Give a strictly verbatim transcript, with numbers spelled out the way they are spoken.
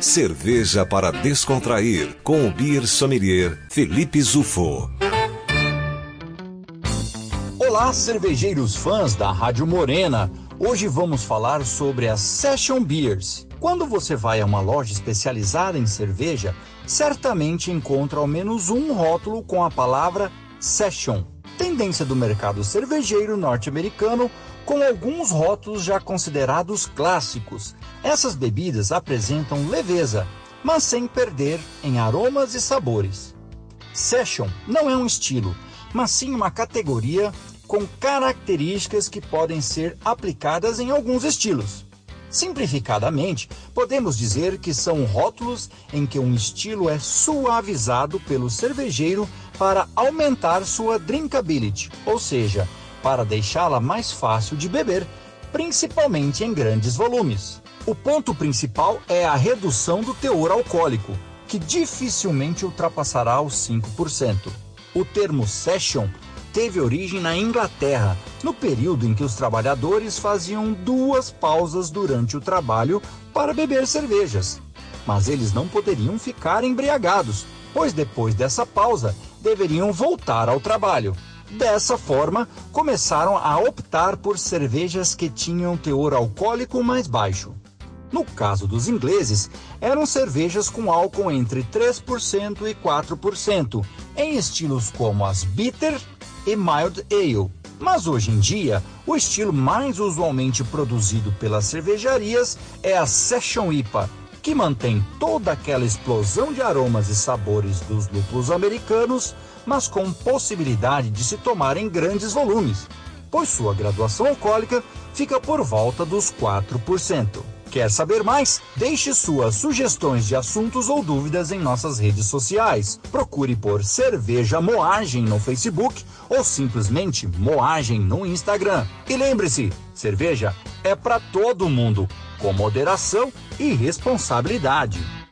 Cerveja para descontrair, com o Beer Sommelier Felipe Zufo. Olá, cervejeiros fãs da Rádio Morena. Hoje vamos falar sobre as Session Beers. Quando você vai a uma loja especializada em cerveja, certamente encontra ao menos um rótulo com a palavra Session. Tendência do mercado cervejeiro norte-americano, com alguns rótulos já considerados clássicos. Essas bebidas apresentam leveza, mas sem perder em aromas e sabores. Session não é um estilo, mas sim uma categoria com características que podem ser aplicadas em alguns estilos. Simplificadamente, podemos dizer que são rótulos em que um estilo é suavizado pelo cervejeiro para aumentar sua drinkability, ou seja, para deixá-la mais fácil de beber, principalmente em grandes volumes. O ponto principal é a redução do teor alcoólico, que dificilmente ultrapassará os cinco por cento. O termo session teve origem na Inglaterra, no período em que os trabalhadores faziam duas pausas durante o trabalho para beber cervejas. Mas eles não poderiam ficar embriagados, pois depois dessa pausa deveriam voltar ao trabalho. Dessa forma, começaram a optar por cervejas que tinham teor alcoólico mais baixo. No caso dos ingleses, eram cervejas com álcool entre três por cento e quatro por cento, em estilos como as Bitter e Mild Ale. Mas hoje em dia, o estilo mais usualmente produzido pelas cervejarias é a Session I P A, que mantém toda aquela explosão de aromas e sabores dos lúpulos americanos, mas com possibilidade de se tomar em grandes volumes, pois sua graduação alcoólica fica por volta dos quatro por cento. Quer saber mais? Deixe suas sugestões de assuntos ou dúvidas em nossas redes sociais. Procure por Cerveja Moagem no Facebook ou simplesmente Moagem no Instagram. E lembre-se, cerveja é para todo mundo, com moderação e responsabilidade.